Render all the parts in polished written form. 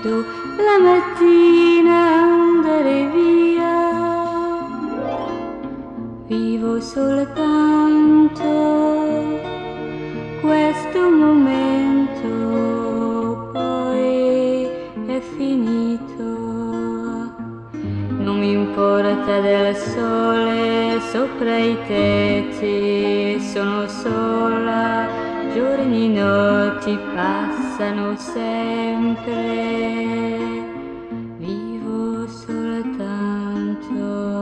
vedo la mattina andare via. Vivo soltanto questo momento, poi è finito. Non mi importa del sole sopra i tetti, sono sola, giorni e notti passano sempre, vivo soltanto.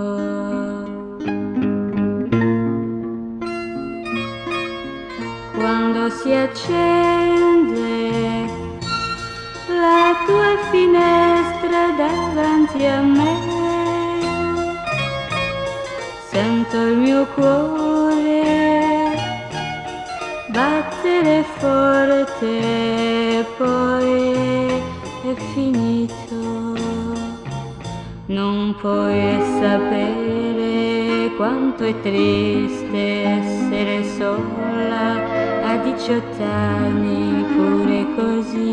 Quando si accende la tua finestra davanti a me, sento il mio cuore battere forte, poi è finito. Non puoi sapere quanto è triste essere sola a 18 anni, pure così.